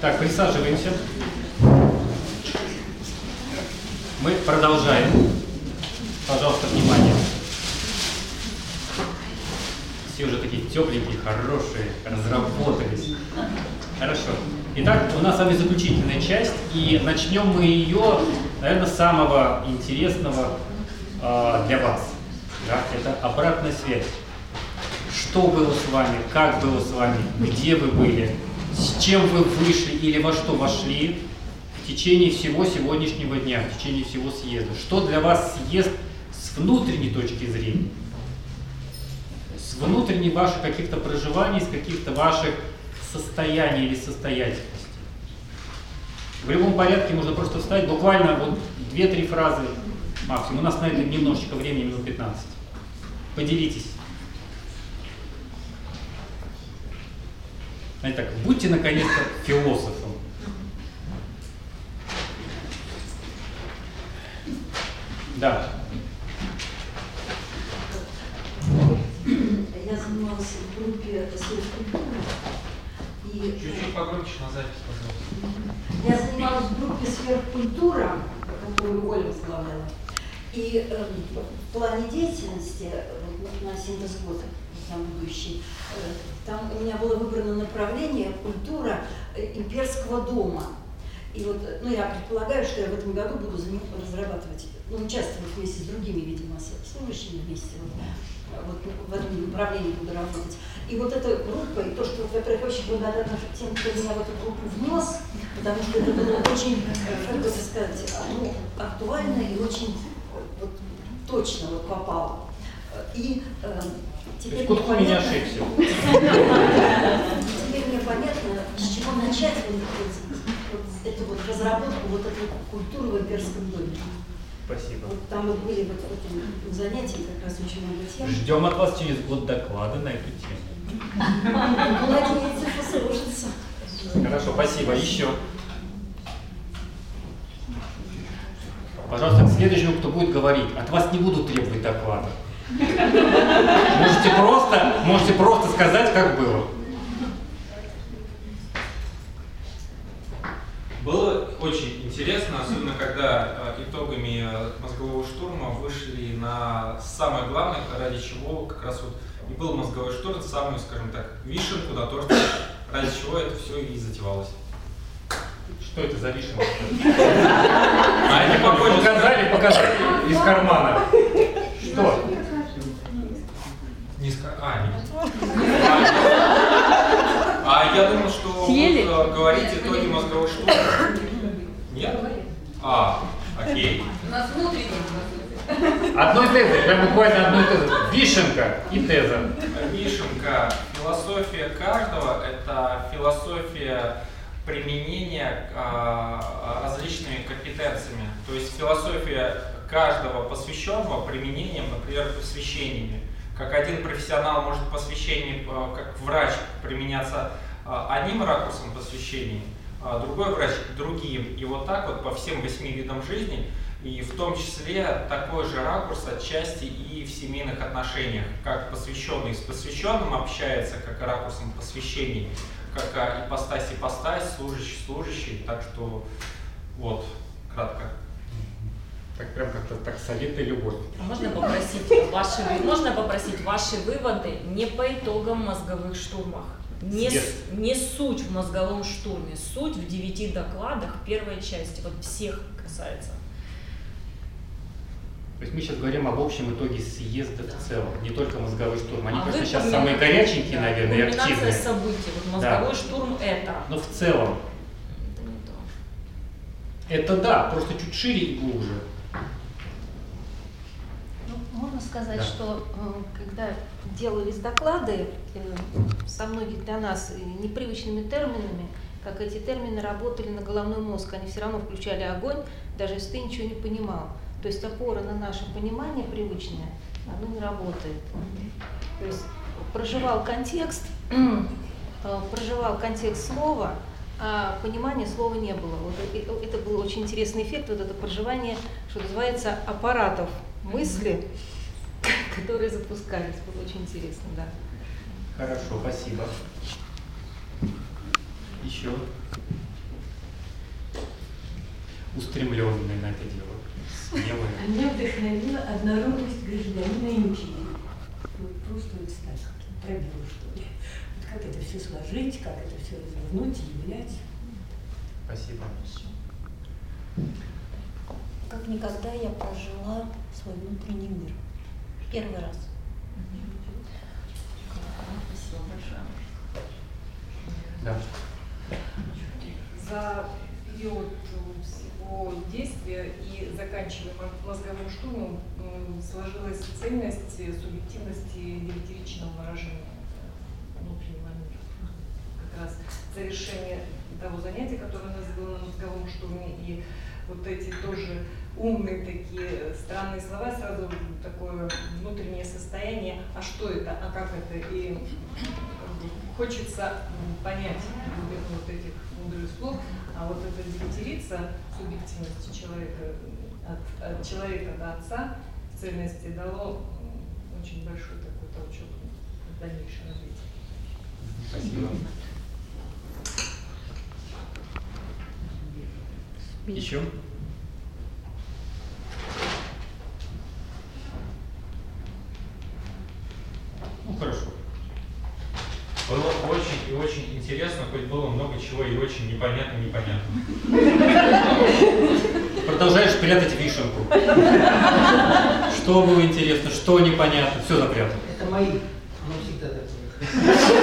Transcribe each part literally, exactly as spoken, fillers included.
Так, присаживаемся. Мы продолжаем. Пожалуйста, внимание. Все уже такие тепленькие, хорошие, разработались. Хорошо. Итак, у нас с вами заключительная часть, и начнем мы ее, наверное, с самого интересного э, для вас. Да? Это обратная связь. Что было с вами, как было с вами, где вы были, с чем вы вышли или во что вошли в течение всего сегодняшнего дня, в течение всего съезда. Что для вас съезд с внутренней точки зрения, с внутренней ваших каких-то проживаний, с каких-то ваших состояний или состоятельностей. В любом порядке можно просто встать, буквально вот две-три фразы максимум. У нас на это немножечко времени, минут пятнадцать. Поделитесь. Знаете, так, будьте наконец-то философом. Да. Я занималась в группе сверхкультуры. И... Чуть-чуть погромче на запись, пожалуйста. Я занималась в группе сверхкультура, которую Оля возглавляла. И э, в плане деятельности э, на синтез года, на будущий, э, там у меня было выбрано направление культура э, имперского дома. И вот, ну, я предполагаю, что я в этом году буду разрабатывать, ну, участвовать вместе с другими, видимо, служащими вместе, вот, вот в этом направлении буду работать. И вот эта группа, и то, что, во-первых, я очень благодарна тем, кто меня в эту группу внес, потому что это было очень, как бы сказать, ну, актуально и очень вот, точно вот попало. И э, теперь мне понятно, меня ошибся. Теперь мне понятно, с чего начать вот, вот, эту вот разработку вот этой культуры в имперском доме. Спасибо. Вот там вот были вот в этом занятии как раз очень много тем. Ждем от вас через год доклады на эту тему. Надеется, послужится. Хорошо, спасибо. Еще. Пожалуйста, к следующему, кто будет говорить, от вас не будут требовать доклада. Можете просто, можете просто сказать, как было. Было очень интересно, особенно когда э, итогами мозгового штурма вышли на самое главное, ради чего как раз вот и был мозговой штурм, самую, скажем так, вишенку на торте, ради чего это все и затевалось. Что это за вишенка? А это показали, показали из кармана. Что? Не ска... А, нет. А я думал, что Съели? будут говорить итоги мозгового штурма. Нет? А, окей. У нас внутренний. Одной тезы, прям буквально одной тезы. Вишенка и теза. Вишенка. Философия каждого – это философия применения а, различными компетенциями. То есть философия каждого посвященного применением, например, посвящениями. Как один профессионал может посвящение, как врач, применяться одним ракурсом посвящений, а другой врач другим. И вот так вот по всем восьми видам жизни, и в том числе такой же ракурс отчасти и в семейных отношениях. Как посвященный с посвященным общается, как и ракурсом посвящений, как ипостась ипостась, служащий служащий. Так что вот, кратко. Так прям как-то так совет и любовь. А можно попросить ваши, можно попросить ваши выводы не по итогам мозговых штурмов, не, с, не суть в мозговом штурме, суть в девяти докладах первой части, вот всех касается. То есть мы сейчас говорим об общем итоге съезда в целом, не только мозговой штурм. Они а просто сейчас помимо... самые горяченькие, да, наверное, и активные. Комбинация событий, вот мозговой да. штурм это. Но в целом. Это не то. Это да, просто чуть шире и глубже. Можно сказать, да. что когда делались доклады со многих для нас непривычными терминами, как эти термины работали на головной мозг, они все равно включали огонь, даже если ты ничего не понимал. То есть опора на наше понимание привычное, оно не работает. То есть проживал контекст, проживал контекст слова, а понимания слова не было. Вот это был очень интересный эффект, вот это проживание, что называется, аппаратов мысли, которые запускались. Было очень интересно, да. Хорошо, спасибо. Еще. устремленные на это дело, смелые. А меня вдохновила однородность гражданина и учителя. Вот просто вот так, пробила, что ли. Вот как это все сложить, как это все развернуть и являть. Спасибо. Как никогда я прожила свой внутренний мир. Первый раз. Спасибо большое. Да. За период всего действия и заканчивая мозговым штурмом сложилась цельность субъективности девятиричного выражения внутреннего мира. Как раз завершение того занятия, которое у нас было на мозговом штурме, и вот эти тоже умные такие странные слова, сразу такое внутреннее состояние, а что это, а как это, и хочется понять вот этих мудрых слов, а вот эта девятирица субъективности человека, от, от человека до отца в цельности дало очень большой такой толчок в дальнейшем развитии. Спасибо. Еще? Ну, хорошо. Было очень и очень интересно, хоть было много чего и очень непонятно, непонятно. Продолжаешь прятать вишенку. Что было интересно, что непонятно, все запрятано. Это мои. Оно всегда такое.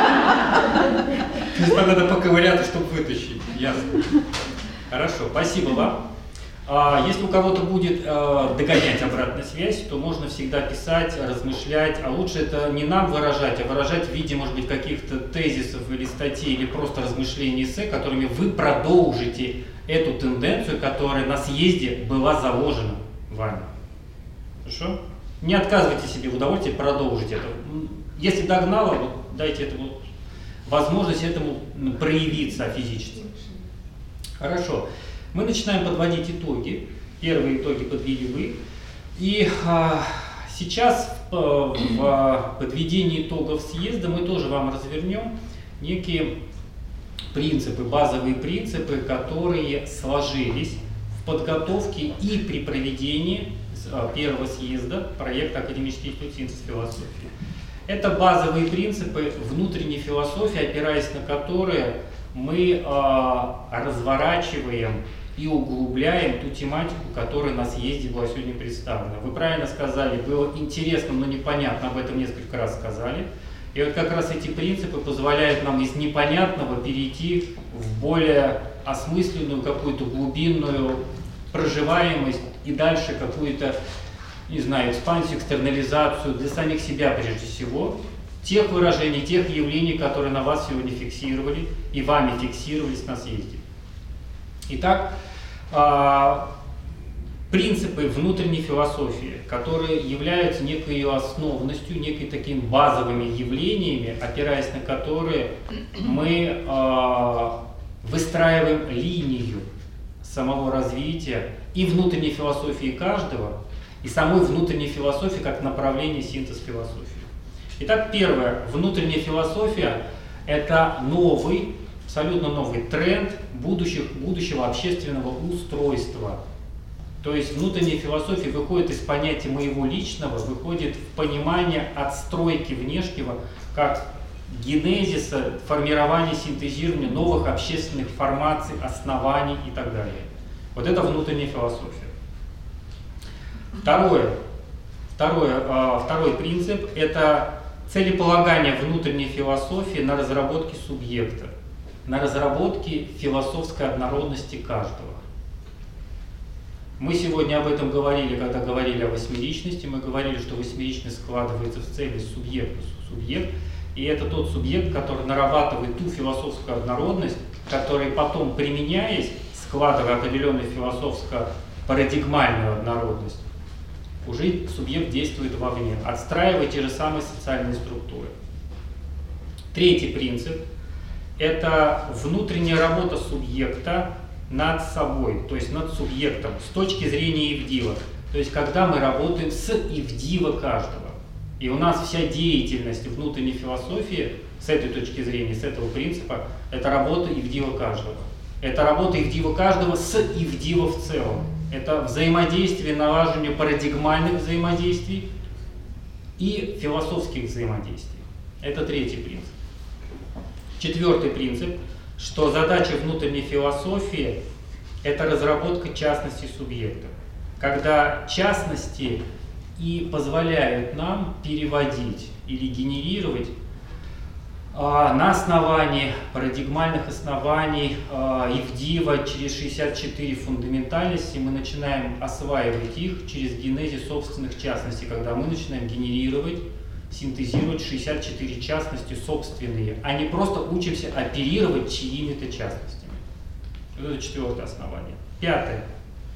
То есть надо поковыряться, чтобы вытащить. Ясно. Хорошо, спасибо вам. А если у кого-то будет э, догонять обратную связь, то можно всегда писать, размышлять, а лучше это не нам выражать, а выражать в виде, может быть, каких-то тезисов или статей, или просто размышлений, эссе, которыми вы продолжите эту тенденцию, которая на съезде была заложена вами. Хорошо? Не отказывайте себе в удовольствии продолжить это. Если догнало, вот, дайте этому возможность этому проявиться физически. Хорошо. Мы начинаем подводить итоги. Первые итоги подвели вы. И а, сейчас в, в подведении итогов съезда мы тоже вам развернем некие принципы, базовые принципы, которые сложились в подготовке и при проведении первого съезда проекта Академический институт синтез философии. Это базовые принципы внутренней философии, опираясь на которые мы а, разворачиваем и углубляем ту тематику, которая на съезде была сегодня представлена. Вы правильно сказали, было интересно, но непонятно, об этом несколько раз сказали. И вот как раз эти принципы позволяют нам из непонятного перейти в более осмысленную, какую-то глубинную проживаемость и дальше какую-то, не знаю, экспансию, экстернализацию для самих себя прежде всего, тех выражений, тех явлений, которые на вас сегодня фиксировали и вами фиксировались на съезде. Итак, принципы внутренней философии, которые являются некой ее основностью, некой такими базовыми явлениями, опираясь на которые мы выстраиваем линию самого развития и внутренней философии каждого, и самой внутренней философии как направление синтез философии. Итак, первое. Внутренняя философия – это новый, абсолютно новый тренд будущих, будущего общественного устройства. То есть внутренняя философия выходит из понятия моего личного, выходит в понимание отстройки внешнего как генезиса, формирования, синтезирования новых общественных формаций, оснований и так далее. Вот это внутренняя философия. Второе. Второе, э, второй принцип – это целеполагание внутренней философии на разработке субъекта, на разработке философской однородности каждого. Мы сегодня об этом говорили, когда говорили о восьмиличности. Мы говорили, что восьмиличность складывается в цельность субъект-субъект. И это тот субъект, который нарабатывает ту философскую однородность, которая потом, применяясь, складывая определенную философско-парадигмальную однородность, уже субъект действует вовне, отстраивая те же самые социальные структуры. Третий принцип – это внутренняя работа субъекта над собой, то есть над субъектом, с точки зрения ивдива. То есть когда мы работаем с ивдива каждого. И у нас вся деятельность внутренней философии с этой точки зрения, с этого принципа, это работа ивдива каждого. Это работа ивдива каждого с ивдива в целом. Это взаимодействие, налаживание парадигмальных взаимодействий и философских взаимодействий. Это третий принцип. Четвертый принцип, что задача внутренней философии – это разработка частности субъекта. Когда частности и позволяют нам переводить или генерировать а, на основании парадигмальных оснований а, ивдива через шестьдесят четыре фундаментальности мы начинаем осваивать их через генезис собственных частностей, когда мы начинаем генерировать, синтезировать шестьдесят четыре частности собственные, а не просто учимся оперировать чьими-то частностями. Это четвертое основание. Пятое.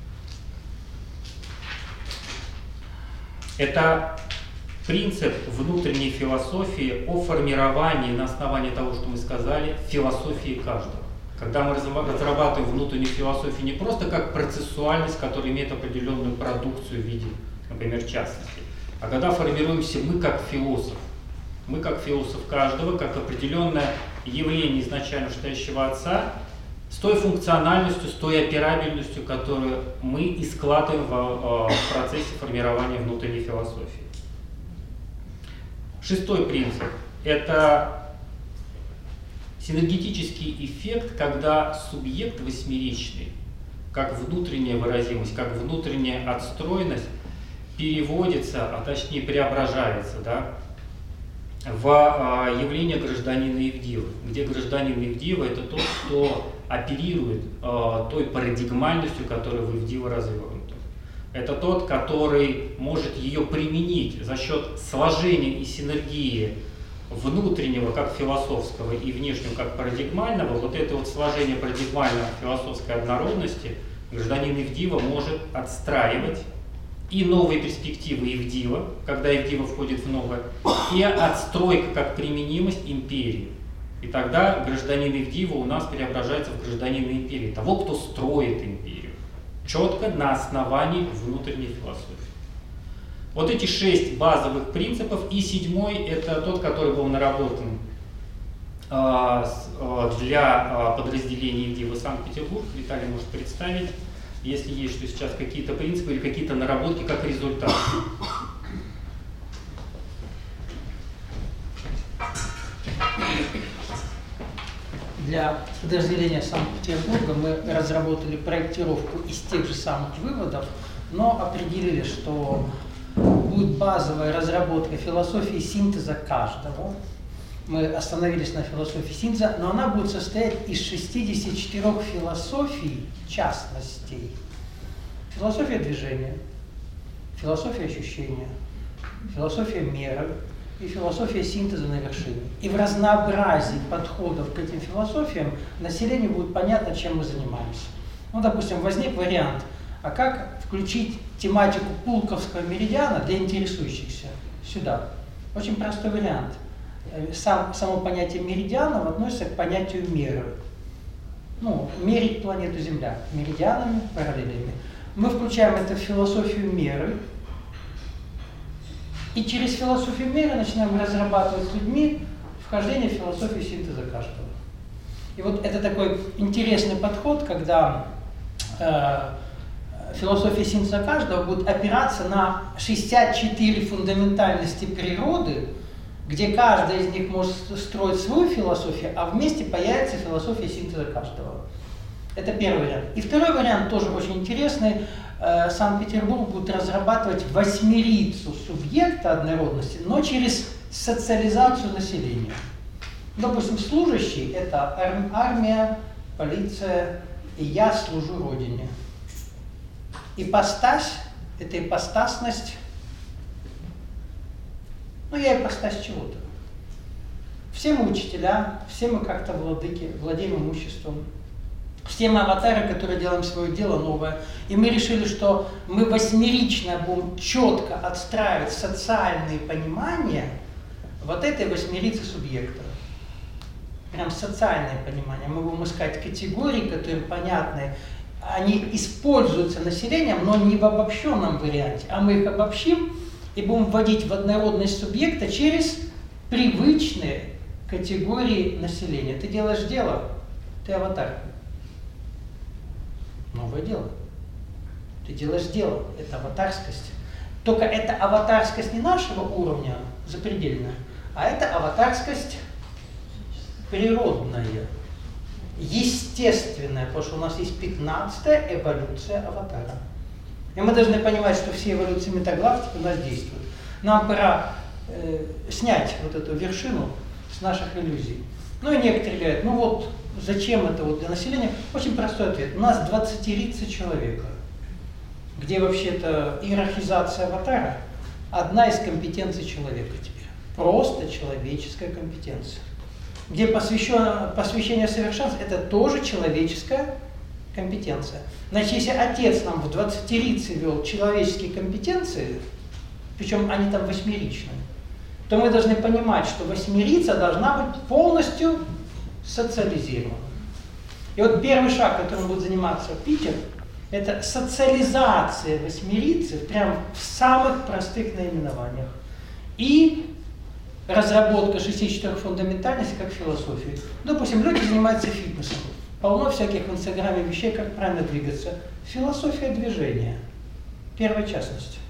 Это принцип внутренней философии о формировании на основании того, что мы сказали, философии каждого. Когда мы разрабатываем внутреннюю философию не просто как процессуальность, которая имеет определенную продукцию в виде, например, частности, а когда формируемся мы как философ. Мы как философ каждого, как определенное явление изначально стоящего отца, с той функциональностью, с той операбельностью, которую мы и складываем в, в процессе формирования внутренней философии. Шестой принцип – это синергетический эффект, когда субъект восьмеричный, как внутренняя выразимость, как внутренняя отстроенность, переводится, а точнее преображается, да, в а, явление гражданина Ивдива, где гражданин Ивдива – это тот, кто оперирует а, той парадигмальностью, которая в Ивдива развернута. Это тот, который может ее применить за счет сложения и синергии внутреннего, как философского, и внешнего, как парадигмального. Вот это вот сложение парадигмальной философской однородности гражданин Ивдива может отстраивать и новые перспективы Ивдива, когда Ивдива входит в новое, и отстройка как применимость империи. И тогда гражданин Ивдива у нас преображается в гражданина империи, того, кто строит империю, четко на основании внутренней философии. Вот эти шесть базовых принципов, и седьмой – это тот, который был наработан э, э, для э, подразделения Ивдива Санкт-Петербург. Виталий может представить, если есть что сейчас какие-то принципы или какие-то наработки как результат. Для подразделения Санкт-Петербурга мы разработали проектировку из тех же самых выводов, но определили, что будет базовая разработка философии синтеза каждого. Мы остановились на философии синтеза, но она будет состоять из шестидесяти четырёх философий частностей. Философия движения, философия ощущения, философия меры и философия синтеза на вершине. И в разнообразии подходов к этим философиям населению будет понятно, чем мы занимаемся. Ну, допустим, возник вариант, а как включить тематику Пулковского меридиана для интересующихся сюда? Очень простой вариант. Сам, само понятие меридианов относится к понятию меры. Ну, мерить планету Земля меридианами, параллелями. Мы включаем это в философию меры, и через философию меры начинаем разрабатывать с людьми вхождение в философию синтеза каждого. И вот это такой интересный подход, когда э, философия синтеза каждого будет опираться на шестьдесят четыре фундаментальности природы, где каждый из них может строить свою философию, а вместе появится философия синтеза каждого. Это первый вариант. И второй вариант тоже очень интересный. Санкт-Петербург будет разрабатывать восьмерицу субъекта однородности, но через социализацию населения. Допустим, служащий – это армия, полиция, и я служу Родине. Ипостась – это ипостасность. Ну, я ипостась чего-то. Все мы учителя, все мы как-то владыки, владеем имуществом. Все мы аватары, которые делаем свое дело новое. И мы решили, что мы восьмерично будем четко отстраивать социальные понимания вот этой восьмерицы субъекта. Прям социальное понимание. Мы будем искать категории, которые понятны. Они используются населением, но не в обобщенном варианте, а мы их обобщим и будем вводить в однородность субъекта через привычные категории населения. Ты делаешь дело, ты аватар. Новое дело. Ты делаешь дело, это аватарскость. Только это аватарскость не нашего уровня запредельная, а это аватарскость природная, естественная, потому что у нас есть пятнадцатая эволюция аватара. И мы должны понимать, что все эволюции метагалактики у нас действуют. Нам пора э, снять вот эту вершину с наших иллюзий. Ну и некоторые говорят, ну вот зачем это вот для населения? Очень простой ответ. У нас двадцатирица человека, где вообще-то иерархизация аватара одна из компетенций человека теперь. Просто человеческая компетенция. Где посвящение, посвящение совершенству – это тоже человеческая компетенция. Значит, если отец нам в двадцатирице вел человеческие компетенции, причем они там восьмеричные, то мы должны понимать, что восьмерица должна быть полностью социализирована. И вот первый шаг, которым будет заниматься Питер, это социализация восьмерицы прямо в самых простых наименованиях. И разработка шести четырех фундаментальностей как философии. Допустим, люди занимаются фитнесом. Полно всяких в Инстаграме вещей, как правильно двигаться. Философия движения. Первая частность.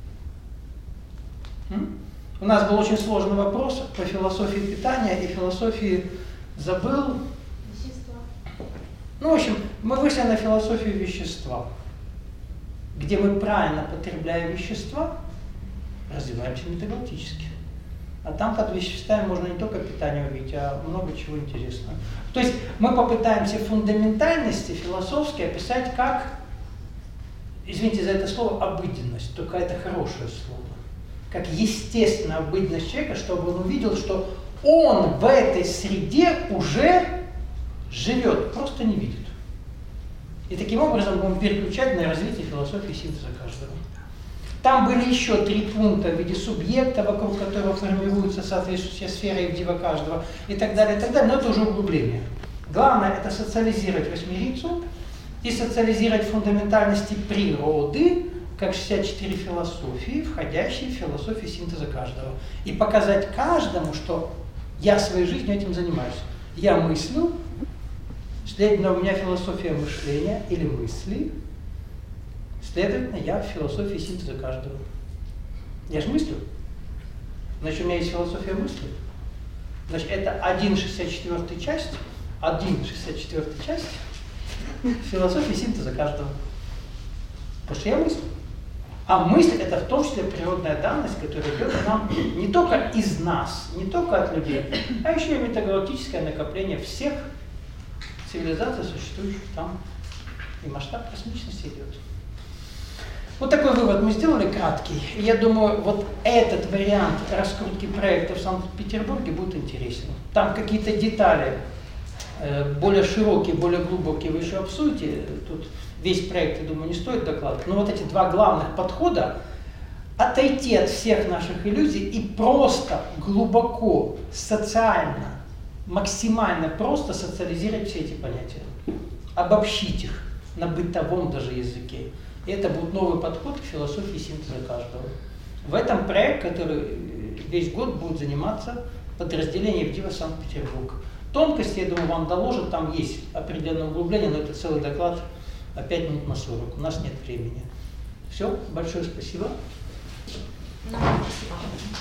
М? У нас был очень сложный вопрос по философии питания и философии забыл. Вещества. Ну, в общем, мы вышли на философию вещества, где мы правильно потребляя вещества, развиваемся метагалактически. А там под веществами можно не только питание увидеть, а много чего интересного. То есть мы попытаемся фундаментальности философские описать как, извините за это слово, обыденность, только это хорошее слово. Как естественная обыденность человека, чтобы он увидел, что он в этой среде уже живет, просто не видит. И таким образом будем переключать на развитие философии синтеза каждого. Там были еще три пункта в виде субъекта, вокруг которого формируются соответствующие сферы евдива каждого и так далее, и так далее, но это уже углубление. Главное это социализировать восьмерицу и социализировать фундаментальности природы, как шестьдесят четыре философии, входящие в философию синтеза каждого. И показать каждому, что я своей жизнью этим занимаюсь. Я мыслю, следовательно, у меня философия мышления или мысли, следовательно, я в философии синтеза каждого. Я же мыслю. Значит, у меня есть философия мысли. Значит, это один шестьдесят четвёртая часть, один шестьдесят четвёртая часть философии синтеза каждого. Потому что я мыслю. А мысль это в том числе природная данность, которая идет нам не только из нас, не только от людей, а еще и метагалактическое накопление всех цивилизаций, существующих там. И масштаб космичности идет. Вот такой вывод мы сделали краткий. И я думаю, вот этот вариант раскрутки проекта в Санкт-Петербурге будет интересен. Там какие-то детали э, более широкие, более глубокие вы еще обсудите. Тут весь проект, я думаю, не стоит докладывать. Но вот эти два главных подхода – отойти от всех наших иллюзий и просто глубоко, социально, максимально просто социализировать все эти понятия. Обобщить их на бытовом даже языке. И это будет новый подход к философии синтеза каждого. В этом проект, который весь год будет заниматься подразделение Евдива Санкт-Петербург. Тонкости, я думаю, вам доложат, там есть определенное углубление, но это целый доклад, опять минут на сорок. У нас нет времени. Все, большое спасибо. Ну, спасибо.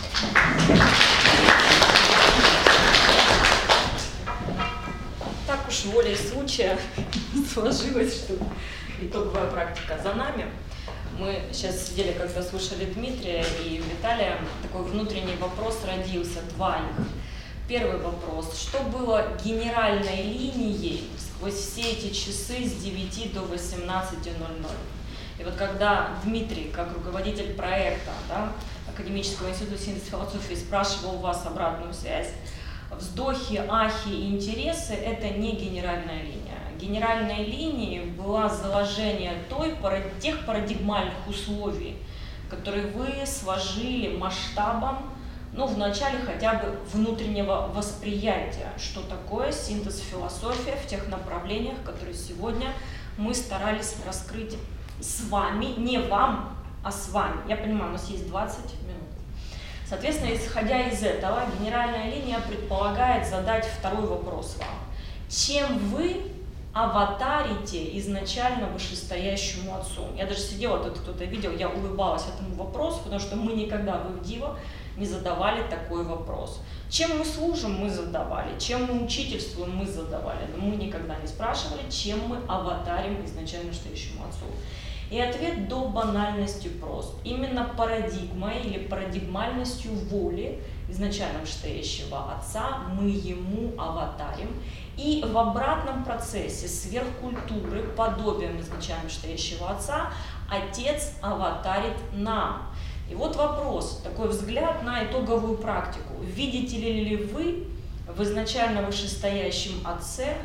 Так уж волей случая сложилось, что итоговая практика за нами. Мы сейчас сидели, когда слушали Дмитрия и Виталия, такой внутренний вопрос родился, два их. Первый вопрос. Что было генеральной линией сквозь все эти часы с девяти до восемнадцати ноль-ноль? И вот когда Дмитрий, как руководитель проекта, да, Академического института синтеза философии, спрашивал у вас обратную связь, вздохи, ахи и интересы – это не генеральная линия. Генеральной линией была заложение той, тех парадигмальных условий, которые вы сложили масштабом, ну, в начале хотя бы внутреннего восприятия, что такое синтез философии в тех направлениях, которые сегодня мы старались раскрыть с вами, не вам, а с вами. Я понимаю, у нас есть двадцать минут. Соответственно, исходя из этого, генеральная линия предполагает задать второй вопрос вам. Чем вы аватарите изначально вышестоящему отцу. Я даже сидела, тут кто-то видел, я улыбалась этому вопросу, потому что мы никогда в ИВДИВО не задавали такой вопрос. Чем мы служим, мы задавали, чем мы учительствуем, мы задавали, но мы никогда не спрашивали, чем мы аватарим изначально вышестоящему отцу. И ответ до банальности прост. Именно парадигмой или парадигмальностью воли изначально вышестоящего отца мы ему аватарим. И в обратном процессе сверхкультуры, подобием изначально вышестоящего отца, отец аватарит нам. И вот вопрос, такой взгляд на итоговую практику. Видите ли вы в изначально вышестоящем отце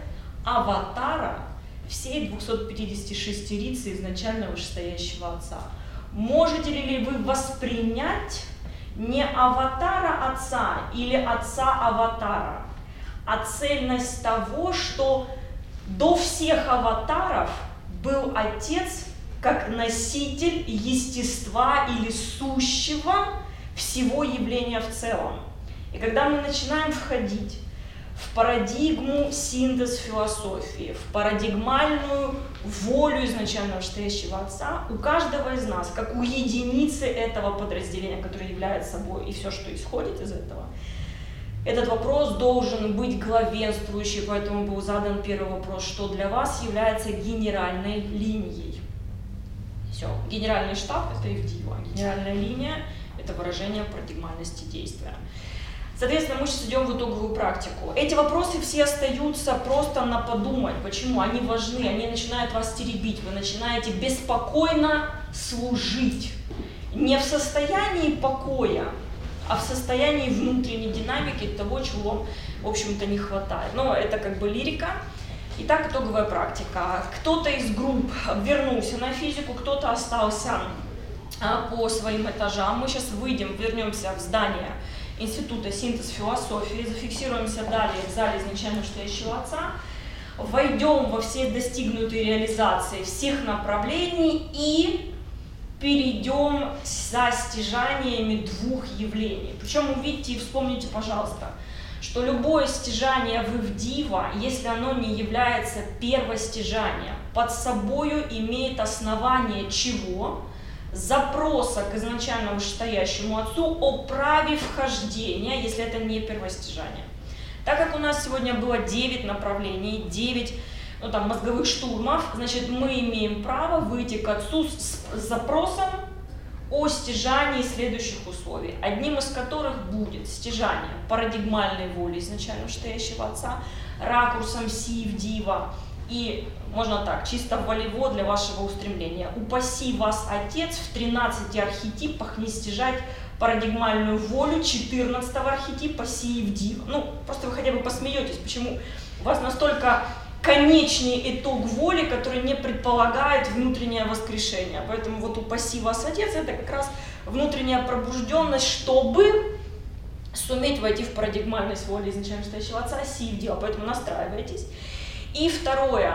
аватара всей двухсотпятидесятишестирицы изначально вышестоящего отца? Можете ли вы воспринять не аватара отца или отца аватара, а цельность того, что до всех аватаров был отец как носитель естества или сущего всего явления в целом. И когда мы начинаем входить в парадигму синтез философии, в парадигмальную волю изначально вышестоящего отца, у каждого из нас, как у единицы этого подразделения, которое является собой и все, что исходит из этого, этот вопрос должен быть главенствующий, поэтому был задан первый вопрос, что для вас является генеральной линией. Все, генеральный штаб – это ИВДИВО, генеральная линия – это выражение парадигмальности действия. Соответственно, мы сейчас идем в итоговую практику. Эти вопросы все остаются просто на подумать. Почему? Они важны, они начинают вас теребить. Вы начинаете беспокойно служить. Не в состоянии покоя, а в состоянии внутренней динамики того, чего вам, в общем-то, не хватает. Но это как бы лирика. Итак, итоговая практика. Кто-то из групп вернулся на физику, кто-то остался по своим этажам. Мы сейчас выйдем, вернемся в здание Института синтез философии, зафиксируемся далее в зале изначально вышестоящего отца, войдем во все достигнутые реализации всех направлений и перейдем за стяжаниями двух явлений. Причем увидите и вспомните, пожалуйста, что любое стяжание в ИВДИВО, если оно не является первостяжанием, под собою имеет основание чего? Запроса к изначально вышестоящему отцу о праве вхождения, если это не первостяжание. Так как у нас сегодня было девять направлений, девять ну, там, мозговых штурмов, значит, мы имеем право выйти к отцу с запросом о стяжании следующих условий, одним из которых будет стяжание парадигмальной воли изначально вышестоящего отца, ракурсом Си ИВДИВО, и можно так, чисто волево для вашего устремления. Упаси вас Отец в тринадцати архетипах не стяжать парадигмальную волю четырнадцатого архетипа Си ИВДИВО. Ну, просто вы хотя бы посмеетесь, почему у вас настолько конечный итог воли, который не предполагает внутреннее воскрешение. Поэтому вот упаси вас Отец, это как раз внутренняя пробужденность, чтобы суметь войти в парадигмальность воли изначально вышестоящего отца Си ИВДИВО. Поэтому настраивайтесь. И второе,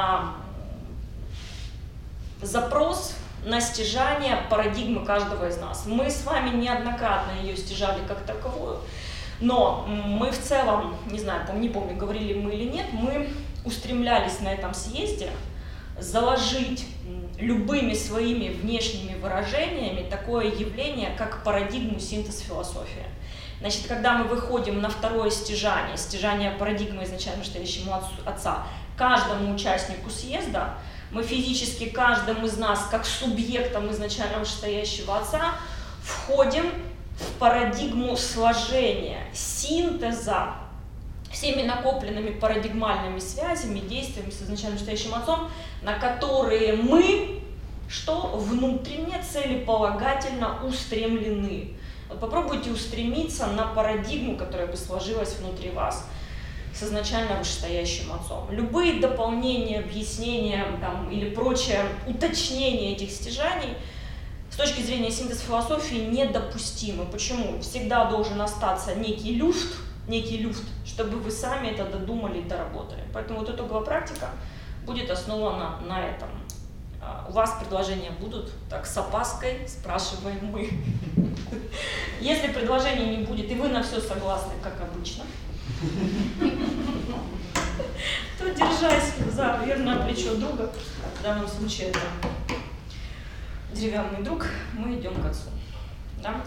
запрос на стяжание парадигмы каждого из нас. Мы с вами неоднократно ее стяжали как таковую, но мы в целом, не знаю, не помню, говорили мы или нет, мы устремлялись на этом съезде заложить любыми своими внешними выражениями такое явление, как парадигму синтез философии. Значит, когда мы выходим на второе стяжание, стяжание парадигмы изначально вышестоящему отца, каждому участнику съезда, мы физически каждым из нас, как субъектом изначально вышестоящего отца, входим в парадигму сложения, синтеза всеми накопленными парадигмальными связями, действиями с изначально вышестоящим отцом, на которые мы, что внутренне целеполагательно устремлены. Вот попробуйте устремиться на парадигму, которая бы сложилась внутри вас с изначально вышестоящим отцом. Любые дополнения, объяснения там, или прочее уточнение этих стяжаний с точки зрения синтез философии недопустимы. Почему? Всегда должен остаться некий люфт, некий люфт, чтобы вы сами это додумали и доработали. Поэтому вот итоговая практика будет основана на этом. У вас предложения будут? Так, с опаской спрашиваем мы. Если предложений не будет, и вы на все согласны, как обычно, то держась за верное плечо друга, в данном случае это деревянный друг, мы идем к отцу. Да?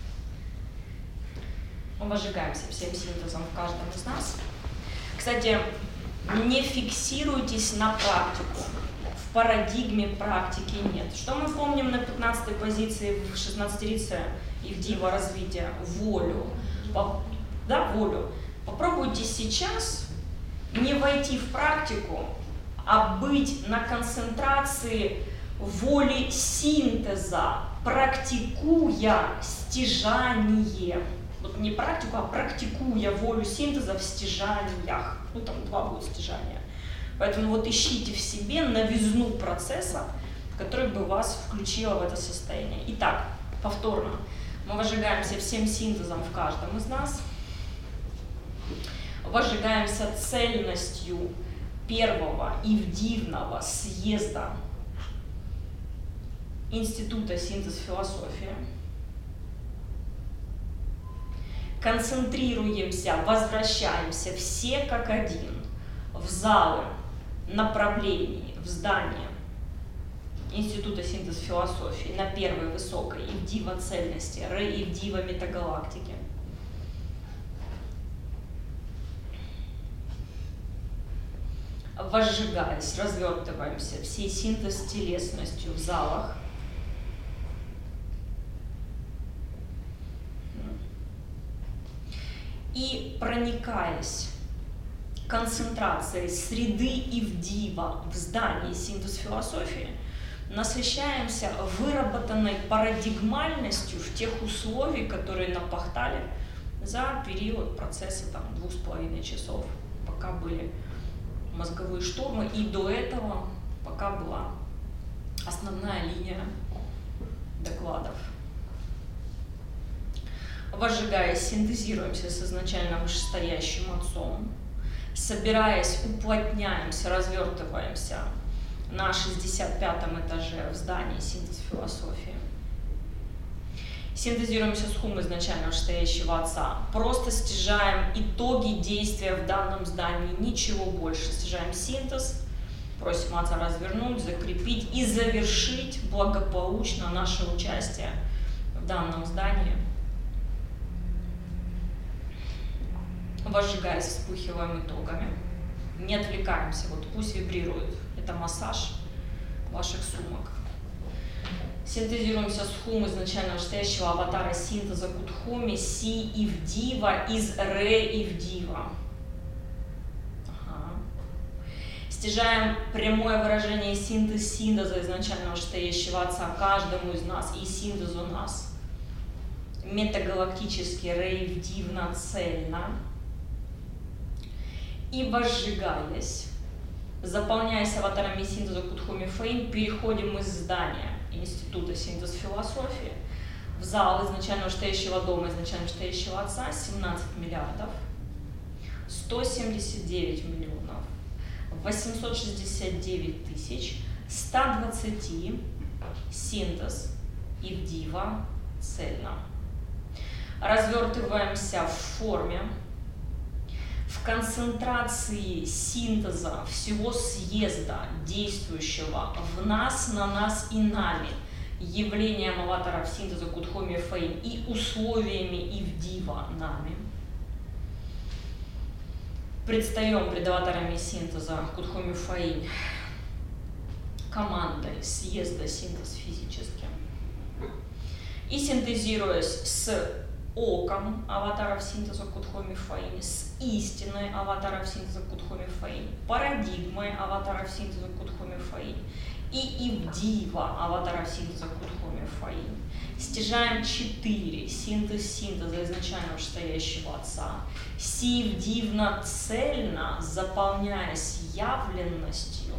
Мы возжигаемся всем синтезом в каждом из нас. Кстати, не фиксируйтесь на практику. В парадигме практики нет. Что мы помним на пятнадцатой позиции в шестнадцатерице и в дива развития? Волю. Да, волю. Попробуйте сейчас не войти в практику, а быть на концентрации воли синтеза, практикуя стяжание. Вот не практику, а практикуя волю синтеза в стяжаниях. Ну, там два будут стяжания. Поэтому вот ищите в себе новизну процесса, который бы вас включило в это состояние. Итак, повторно. Мы возжигаемся всем синтезом в каждом из нас. Возжигаемся цельностью первого ивдивного съезда Института синтез философии. Концентрируемся, возвращаемся все как один в залы, направлений, в здание Института синтез философии на первой высокой ивдива цельности, ре ивдива метагалактики. Возжигаясь, развертываемся всей синтез телесностью в залах. И проникаясь концентрацией среды ивдива в здании синтез философии, насыщаемся выработанной парадигмальностью в тех условиях, которые напахтали за период процесса там, двух с половиной часов, пока были мозговые штурмы, и до этого, пока была основная линия докладов. Возжигаясь, синтезируемся с изначально вышестоящим отцом, собираясь, уплотняемся, развертываемся на шестьдесят пятом этаже в здании синтез философии. Синтезируемся с хум изначально вышестоящего отца, просто стяжаем итоги действия в данном здании, ничего больше. Стяжаем синтез, просим отца развернуть, закрепить и завершить благополучно наше участие в данном здании. Возжигаясь, вспыхиваем итогами. Не отвлекаемся, вот пусть вибрирует. Это массаж ваших сумок. Синтезируемся с хум изначально вышестоящего аватара синтеза кудхуми, си ивдива из ре ивдива. Ага. Стяжаем прямое выражение синтез синтеза изначально вышестоящего отца каждому из нас и синтезу нас. Метагалактически ре ивдивно цельно. И возжигаясь, заполняясь аватарами синтеза кудхуми фейн, переходим из здания Института синтез философии в зал изначально вышестоящего дома, изначально вышестоящего отца, семнадцать миллиардов, сто семьдесят девять миллионов, восемьсот шестьдесят девять тысяч, сто двадцать синтез ивдива цельно. Развертываемся в форме, в концентрации синтеза всего съезда, действующего в нас, на нас и нами, явлением аватаров синтеза кудхуми фейн и условиями ивдива нами. Предстаем пред аватарами синтеза кудхуми фейн командой съезда синтез физически. И синтезируясь с оком аватаров синтеза кудхуми фейн, с истиной аватаров синтеза кудхуми фейн, парадигмой аватаров синтеза кудхуми фейн и ивдива аватаров синтеза кудхуми фейн. Стяжаем четыре синтез синтеза изначально вышестоящего отца, си ивдивно цельно, заполняясь явленностью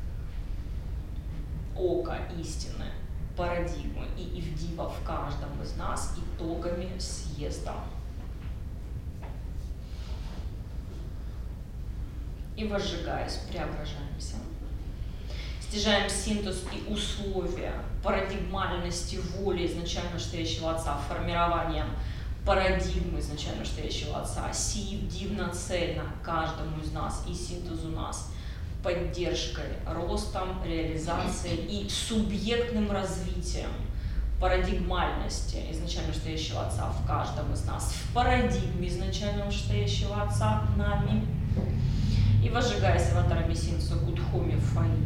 ока истины, парадигмы и ивдива в каждом из нас итогами съезда. И возжигаясь, преображаемся. Стяжаем синтез и условия парадигмальности воли изначально вышестоящего отца, формированием парадигмы изначально вышестоящего отца, си ивдивно цельно каждому из нас и синтезу нас, поддержкой, ростом, реализацией и субъектным развитием парадигмальности изначально стоящего Отца в каждом из нас, в парадигме изначально стоящего Отца нами, и возжигаясь аватарами синтеза Гудхоми Фаи,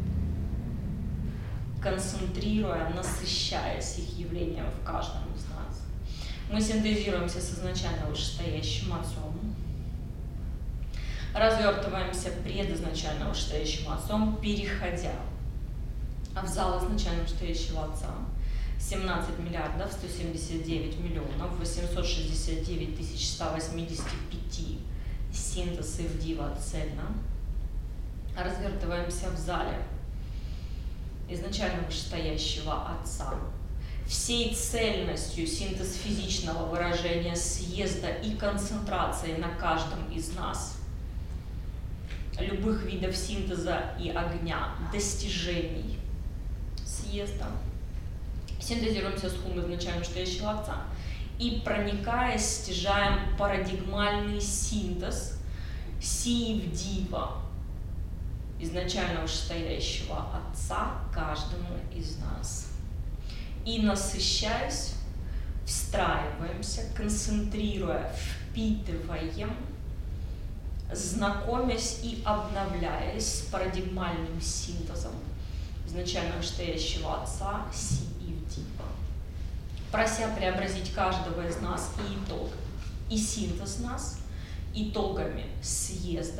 концентрируя, насыщаясь их явлением в каждом из нас. Мы синтезируемся с изначально вышестоящим Отцом, развертываемся пред изначально вышестоящим Отцом, переходя в зал изначально вышестоящего Отца. семнадцать миллиардов сто семьдесят девять миллионов восемьсот шестьдесят девять тысяч сто восемьдесят пять синтез Ивдива цельно. Развертываемся в зале изначально вышестоящего Отца. Всей цельностью синтез физичного выражения съезда и концентрации на каждом из нас любых видов синтеза и огня, достижений съезда. Синтезируемся с хум изначально вышестоящего Отца и, проникая, стяжаем парадигмальный синтез Сиивдива изначально вышестоящего Отца каждому из нас. И, насыщаясь, встраиваемся, концентрируя, впитываем, знакомясь и обновляясь с парадигмальным синтезом изначально вышестоящего Отца Сиивдива, прося преобразить каждого из нас и итог, и синтез нас итогами съезда,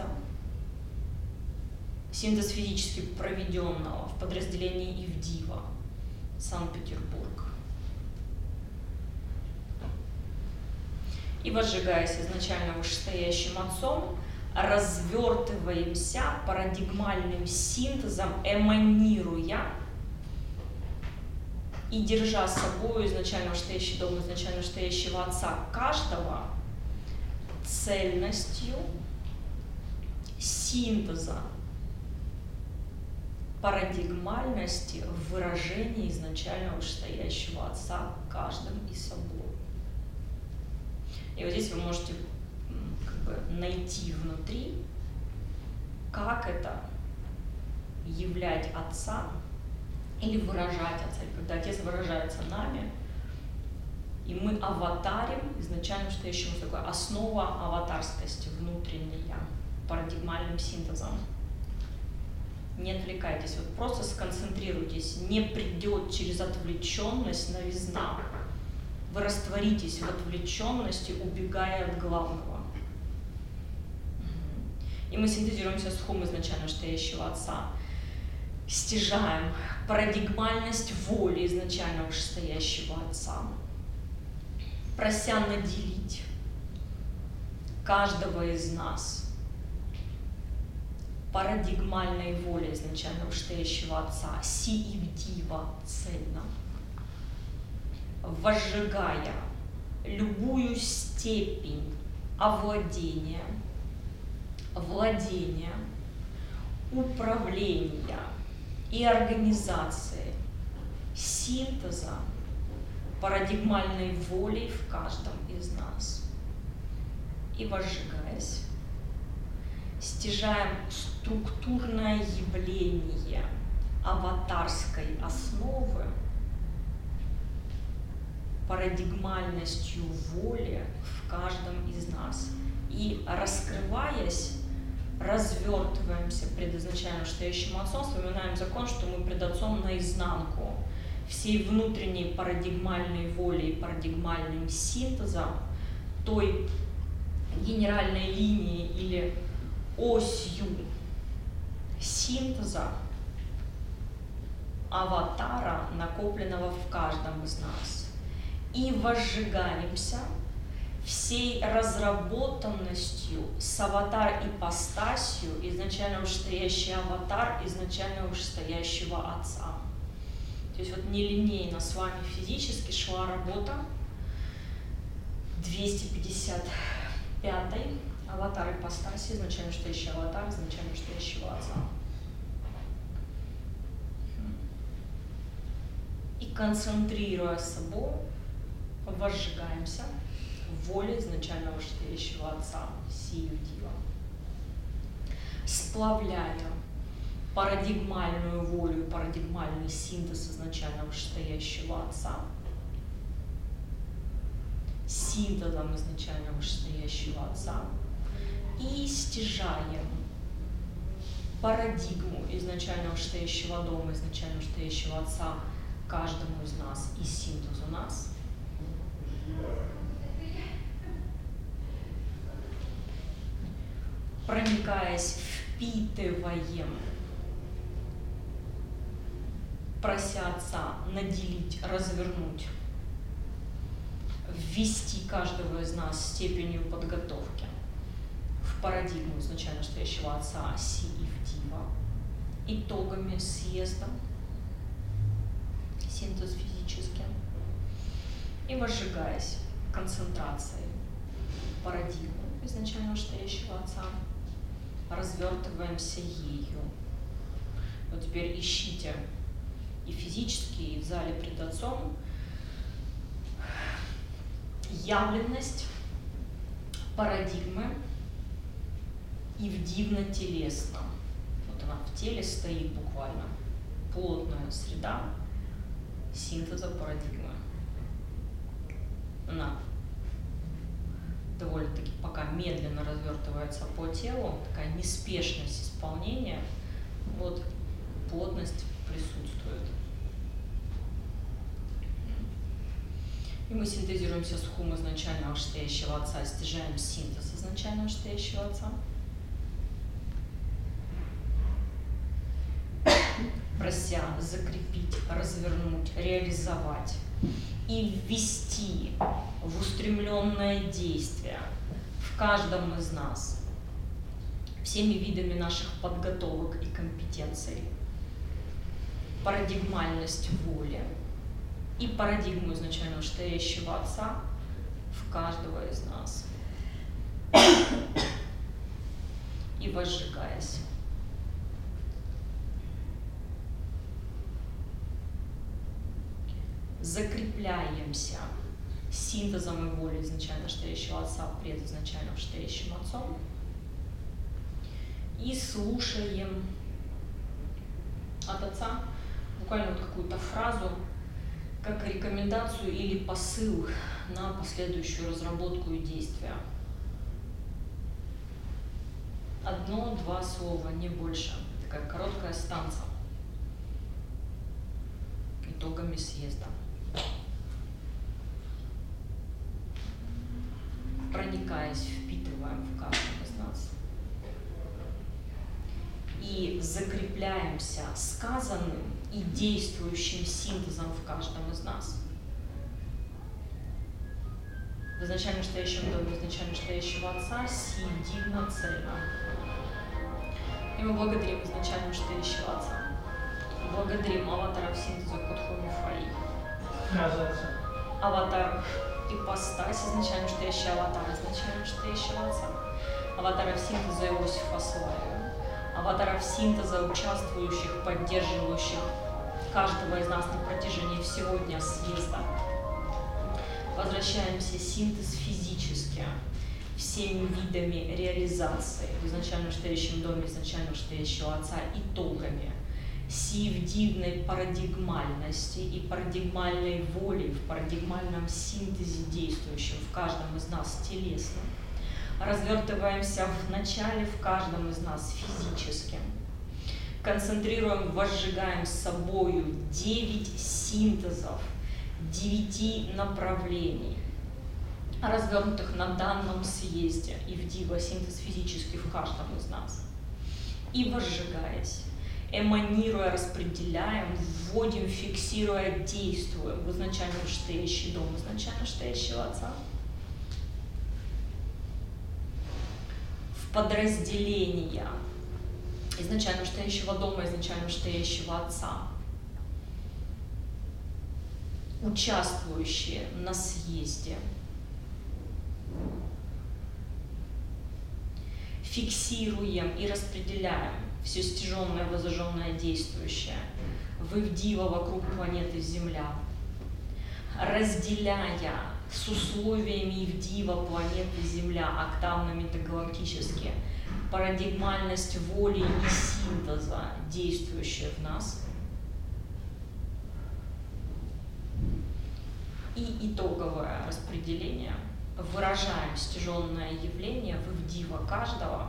синтез физически проведенного в подразделении Ивдива, Санкт-Петербург. И, возжигаясь изначально вышестоящим Отцом, развертываемся парадигмальным синтезом, эманируя и держа с собой изначально вышестоящий дом, изначально вышестоящего Отца каждого, цельностью синтеза парадигмальности в выражении изначально вышестоящего Отца каждым и собой. И вот здесь вы можете как бы найти внутри, как это являть Отца или выражать Отца. И когда Отец выражается нами, и мы аватарим изначально вышестоящему, такая основа аватарскости, внутренняя, парадигмальным синтезом. Не отвлекайтесь, вот просто сконцентрируйтесь, не придет через отвлеченность новизна. Вы растворитесь в отвлеченности, убегая от главного. И мы синтезируемся с хум изначально вышестоящего Отца, стяжаем парадигмальность воли изначально вышестоящего Отца, прося наделить каждого из нас парадигмальной волей изначально вышестоящего Отца, Сиивдива цельно, возжигая любую степень овладения, владения, управления и организации синтеза парадигмальной волей в каждом из нас. И, возжигаясь, стяжаем структурное явление аватарской основы парадигмальностью воли в каждом из нас. И, раскрываясь, развертываемся пред изначально вышестоящим Отцом, вспоминаем закон, что мы пред Отцом наизнанку, всей внутренней парадигмальной волей, парадигмальным синтезом, той генеральной линии или осью синтеза аватара, накопленного в каждом из нас. И возжигаемся всей разработанностью с аватар-ипостасью, изначально вышестоящий аватар, изначально вышестоящего Отца. То есть вот нелинейно с вами физически шла работа двести пятьдесят пятой аватар-ипостаси, изначально вышестоящий аватар, изначально вышестоящего Отца. И, концентрируя собой, возжигаемся в воле изначально вышестоящего Отца Сиивдива, сплавляя парадигмальную волю, парадигмальный синтез изначально вышестоящего Отца, синтезом изначально вышестоящего Отца, и стяжаем парадигму изначально вышестоящего Дома, изначально вышестоящего Отца каждому из нас и синтезу нас. Проникаясь, впитываем, прося Отца наделить, развернуть, ввести каждого из нас степенью подготовки в парадигму изначально стоящего Отца Си и в Дива, итогами съезда, синтез физический, и возжигаясь концентрацией парадигмы изначально стоящего Отца, развертываемся ею. Вот теперь ищите и физически, и в зале пред Отцом явленность парадигмы и в дивно-телесном. Вот она в теле стоит буквально. Плотная среда синтеза парадигмы. Она довольно-таки пока медленно развертывается по телу, такая неспешность исполнения, вот плотность присутствует. И мы синтезируемся с хум изначально вышестоящего Отца, стяжаем синтез изначально вышестоящего Отца, прося закрепить, развернуть, реализовать и ввести в устремленное действие в каждом из нас всеми видами наших подготовок и компетенций парадигмальность воли и парадигму изначально вышестоящего Отца в каждого из нас. И возжигаясь. Закрепляемся синтезом и волей изначально вышестоящего Отца пред изначально вышестоящим Отцом и слушаем от Отца буквально вот какую-то фразу, как рекомендацию или посыл на последующую разработку и действия. Одно-два слова, не больше. Такая короткая станция итогами съезда. Проникаясь, впитываем в каждого из нас. И закрепляемся сказанным и действующим синтезом в каждом из нас. В изначально стоящем Доме, изначально стоящего Отца, Си, Дивна, Цельна. И мы благодарим изначально стоящего Отца. Благодарим аватаров синтеза Кодхуми Фаи. Аватар ипостась, изначально стоящий аватар, изначально стоящего Отца. Аватаров синтеза Иосифа Славия. Аватаров синтеза, участвующих, поддерживающих каждого из нас на протяжении всего дня съезда. Возвращаемся синтез физически, всеми видами реализации в изначально стоящем Доме, изначально стоящего Отца, итогами Си в дивной парадигмальности и парадигмальной воли в парадигмальном синтезе действующем в каждом из нас телесно. Развертываемся в начале в каждом из нас физически. Концентрируем, возжигаем с собою девять синтезов, девяти направлений, развернутых на данном съезде и в дива синтез физически в каждом из нас. И возжигаясь, эманируя, распределяем, вводим, фиксируя, действуем в изначально вышестоящий Дом, изначально вышестоящего Отца. В подразделения изначально вышестоящего Дома, изначально вышестоящего Отца, участвующие на съезде, фиксируем и распределяем все стяженное, возожженное, действующее в Ивдива вокруг планеты Земля, разделяя с условиями Ивдива планеты Земля, октавно-метагалактически, парадигмальность воли и синтеза, действующая в нас. И итоговое распределение. Выражаем стяженное явление в ивдива каждого.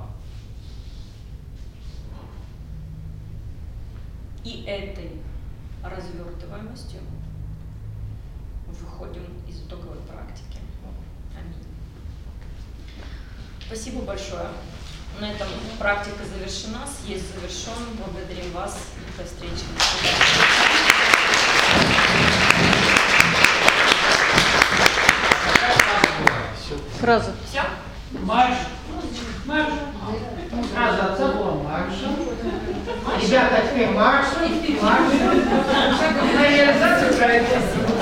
И этой развертываемостью выходим из итоговой практики. Аминь. Спасибо большое. На этом практика завершена, съезд завершен. Благодарим вас. До встречи. Фраза. Все? Марш. Марш. Фраза отца была маршем. Ребята, теперь марш. Марш. На реализацию проекта.